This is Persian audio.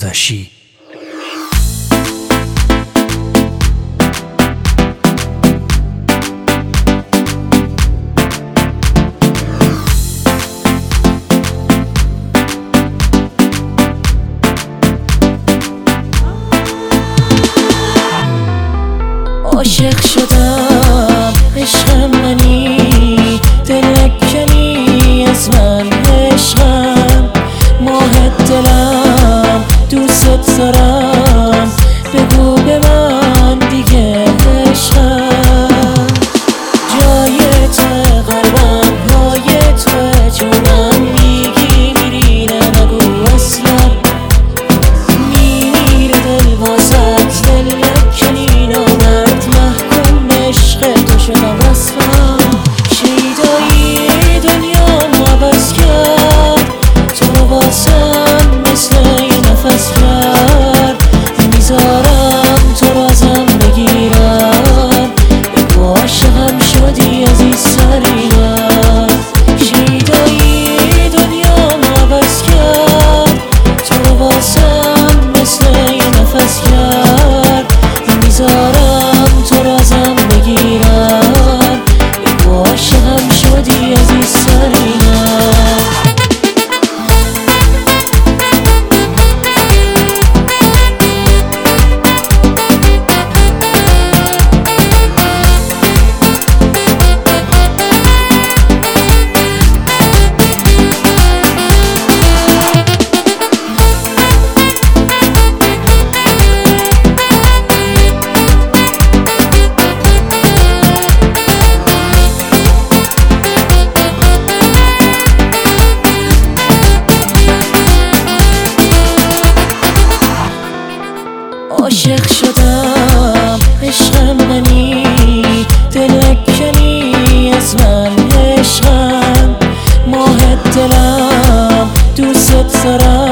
داداشی. عاشق شدم عشق منی، دلکنی از من عشقم، ماه دلم دوست دارم، بگو به من دیگه عشقم. جای تو قلبم پای تو، جونم میگیری نگو اصلا، میمیره دل واسط دلکنی نامرد، محکوم عشق تو شدم اصلا. شیدایی دنیا عوض کرد، تو رو واسم مثل نفس کرد، نمیذارم تو رو ازم بگیرم، بگو عاشقم شدی عزیز سریعم. شیدایی دنیا عوض کرد، تو رو واسم مثل نفس کرد، نمیذارم تو رو ازم بگیرم، بگو عاشقم شدی عزیز سریعم. عاشق شدم عشق منی، دلکنی از من عشقم، ماه دلم دوست دارم،